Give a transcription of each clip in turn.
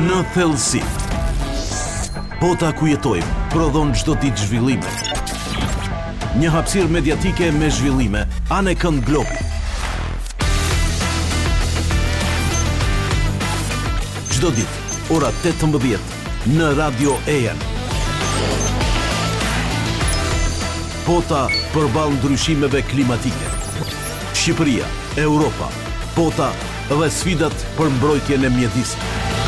Në thellësi. Bota ku jetojmë prodhon çdo ditë zhvillime. Një hapësirë mediatike me zhvillime anë kënd globi. Çdo ditë, ora 18 në Radio EN. Bota përballë ndryshimeve klimatike. Shqipëria, Europa, bota dhe sfidat për mbrojtjen e mjedisit.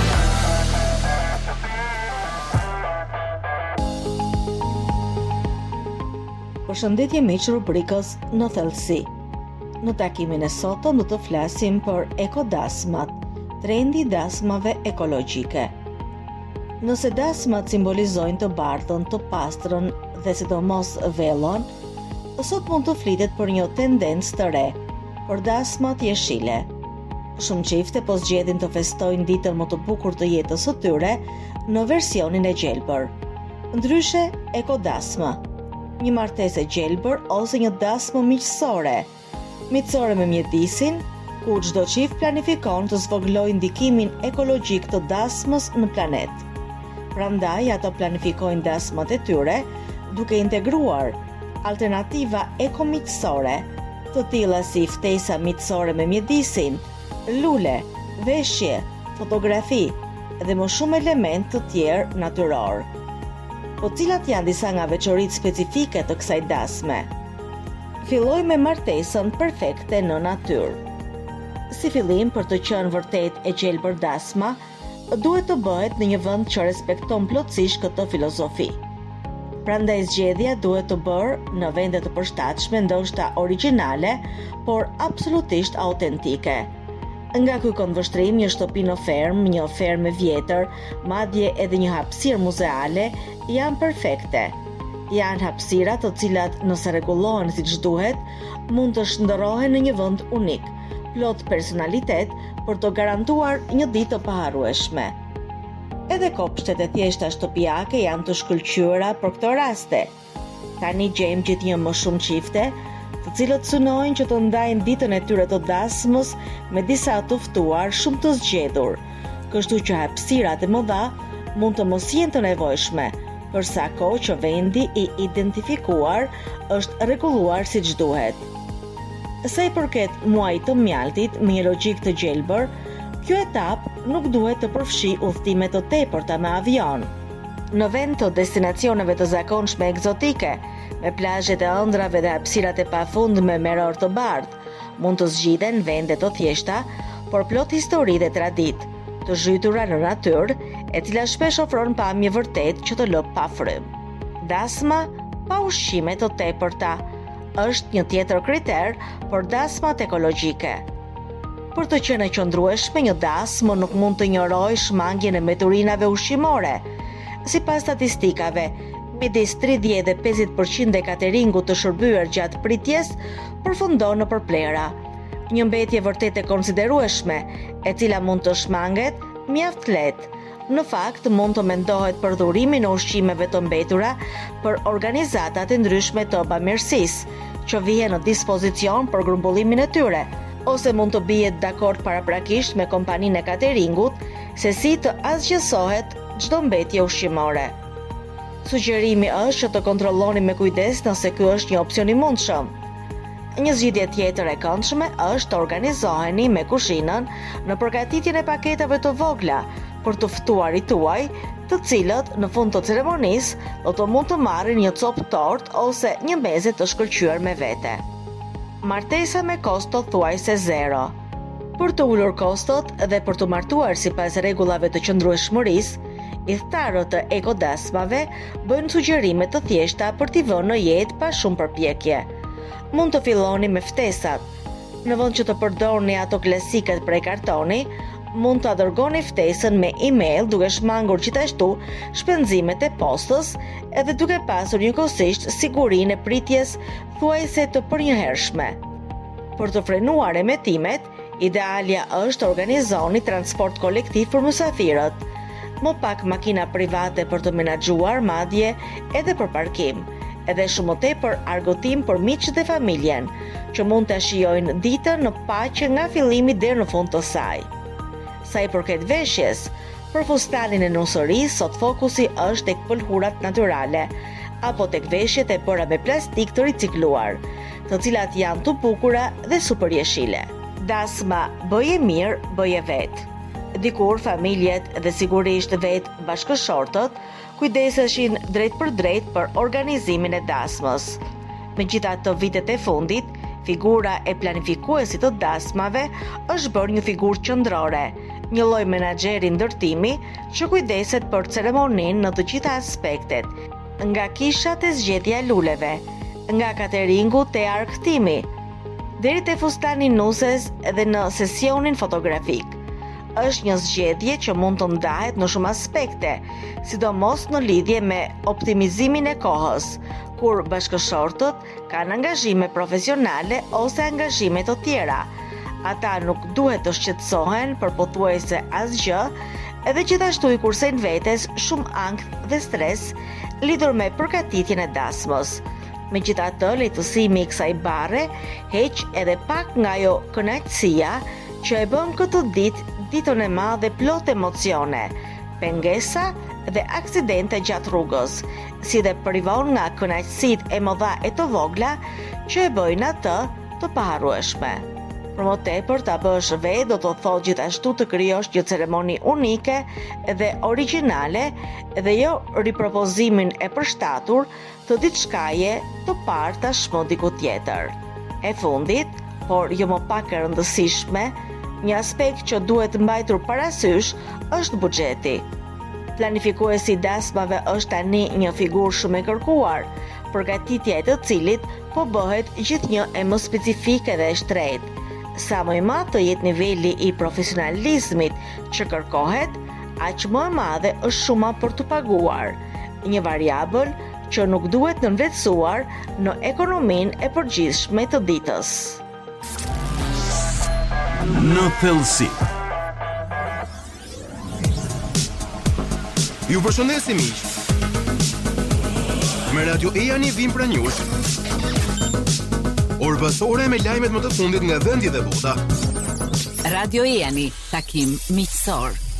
Përshëndetje miq rubrikës Në thellësi. Në takimin e sotëm do të flasim për ekodasmat, trendi i dasmave ekologjike. Nëse dasmat simbolizojnë të bardhën, të pastrën dhe sidomos vellon, sot mund të flitet për një tendencë të re, për dasmat jeshile. Shumë çifte po zgjedhin të festojnë ditën më të bukur të jetës së tyre në versionin e gjelbër. Ndryshe, ekodasma, një martesë e gjelbër ose një dasmë miqësore me mjedisin, ku çdo çift planifikon të zvogëlojë ndikimin ekologjik të dasmës në planet. Prandaj ato planifikojnë dasmat e tyre duke integruar alternativa ekomiqësore, të tilla si ftesa miqësore me mjedisin, lule, veshje, fotografi dhe më shumë element të tjerë natyror. Po cilat janë disa nga veçoritë specifike të kësaj dasme? Filloj me martesën perfekte në natyrë. Si fillim, për të qenë vërtet e gjelbër dasma, duhet të bëhet në një vend që respekton plotësisht këtë filozofi. Prandaj zgjedhja duhet të bërë në vende të përshtatshme, ndoshta origjinale, por absolutisht autentike. Nga ky këndvështrim, një shtëpi në fermë, një fermë e vjetër, madje edhe një hapësirë muzeale janë perfekte. Janë hapësira të cilat nëse rregullohen siç duhet, mund të shndërrohen në një vend unik, plot personalitet për të garantuar një ditë të paharrueshme. Edhe kopshtet e thjeshta shtëpiake janë të shkëlqyera për këto raste. Tani gjejmë gjithnjë më shumë çifte, të cilët synojnë që të ndajnë ditën e tyre të dasmës me disa të ftuar shumë të zgjedhur, kështu që hapësirat e mëdha mund të mos jenë të nevojshme, për sa kohë që vendi i identifikuar është rregulluar siç duhet. Sa i përket muajit të mjaltit me një logjik të gjelbër, kjo etapë nuk duhet të përfshijë udhëtime të tepërta me avion. Në vend të destinacioneve të zakonshme egzotike, me plazhet e ëndrave dhe hapësirat e pafundme me ror të bardhë, mund të zgjidhen vende të thjeshta, por plot histori dhe traditë, të zhytura në natyrë, e cila shpesh ofron pamje vërtet që të lë pa frymë. Dasma pa ushqime të tepërta është një tjetër kriter për dasmat ekologjike. Për të qenë e qëndrueshme, një dasmë nuk mund të injorojë shmangjen e meturinave ushqimore. Sipas statistikave, midis 30 dhe 50% e cateringut të shërbyer gjatë pritjes përfundon në përplera. Një mbetje vërtet e konsiderueshme, e cila mund të shmanget mjaft lehtë. Në fakt, mund të mendohet për dhurimin e ushqimeve të mbetura për organizatat e ndryshme të bamirësisë, që vihen në dispozicion për grumbullimin e tyre, ose mund të bihet dakord paraprakisht me kompaninë e cateringut se si të asgjësohet çdo mbetje ushqimore. Sugjerimi është që të kontrolloni me kujdes nëse ky është një opsion i mundshëm. Një zgjidhje tjetër e këndshme është të organizoheni me kuzhinën në përgatitjen e paketave të vogla për të ftuarit tuaj, të cilët në fund të ceremonisë do të mund të marrin një copë tort ose një meze të shkëlqyer me vete. Martesa me kosto thuajse zero. Për të ulur kostot dhe për të martuar sipas rregullave të qëndrueshmërisë, idhëtarët të ekodasmave bëjnë sugjerime të thjeshta për t'i vënë në jetë pa shumë përpjekje. Mund të filloni me ftesat. Në vend që të përdorni ato klasiket prej kartoni, mund të dërgoni ftesën me email duke shmangur gjithashtu shpenzimet e postës edhe duke pasur njëkohësisht sigurinë e pritjes thuajse të përnjëhershme. Për të frenuar emetimet, idealja është të organizoni transport kolektiv për mysafirët, më pak makina private për të menaxhuar, madje edhe për parkim, edhe shumë më tepër argëtim për miqtë dhe familjen, që mund të shijojnë ditën në paqe nga fillimi deri në fund të saj. Sa i përket veshjes, Për fustanin e nusërisë, sot fokusi është tek pëlhurat natyrale, apo tek veshjet e bëra me plastik të ricikluar, të cilat janë të bukura dhe super jeshile. Dasma bëje mirë, bëje vetë. Dikur familjet dhe sigurisht vetë bashkëshortët kujdeseshin drejt për organizimin e dasmës. Megjithatë, vitet e fundit, figura e planifikuesit të dasmave është bërë një figurë qendrore, një lloj menaxheri ndërtimi që kujdeset për ceremoninë në të gjitha aspektet, nga kishat e zgjedhja e luleve, nga cateringu te argëtimi, deri te fustani nuses dhe në sesionin fotografik. Është një zgjedhje që mund të ndahet në shumë aspekte, sidomos në lidhje me optimizimin e kohës, kur bashkëshortët kanë angazhime profesionale ose angazhime të tjera. Ata nuk duhet të shqetësohen për pothuajse asgjë, edhe gjithashtu i kursejnë vetes shumë ankth dhe stres lidhur me përgatitjen e dasmës. Megjithatë, lehtësimi i kësaj barre heq edhe pak nga ajo kënaqësia që e bën këtë ditën e madhe plot emocione, pengesa dhe aksidente gjatë rrugës, si dhe privon nga kënaqësitë e mëdha e të vogla që e bëjnë atë të paharrueshme. Për më tepër ta bësh vetë do të thotë gjithashtu të krijosh një ceremoni unike dhe origjinale dhe jo ripropozimin e përshtatur të diçkaje të parë tashmë diku tjetër. E fundit, por jo më pak e rëndësishme, një aspekt që duhet mbajtur parasysh është buxheti. Planifikuesi i dasmave është tani një figurë shumë e kërkuar, përgatitja e të cilit po bëhet gjithnjë e më specifike dhe e shtrenjtë. Sa më i madh të jetë niveli i profesionalizmit që kërkohet, aq më e madhe është shuma për të paguar, një variabël që nuk duhet nënvlerësuar në ekonominë e përgjithshme të ditës. Në thellësi. Ju përshëndesim miq. Me Radio Ejani vim pra njush. Orëpasore me lajmet më të fundit nga vendi dhe bota. Radio Ejani, takim miqësor.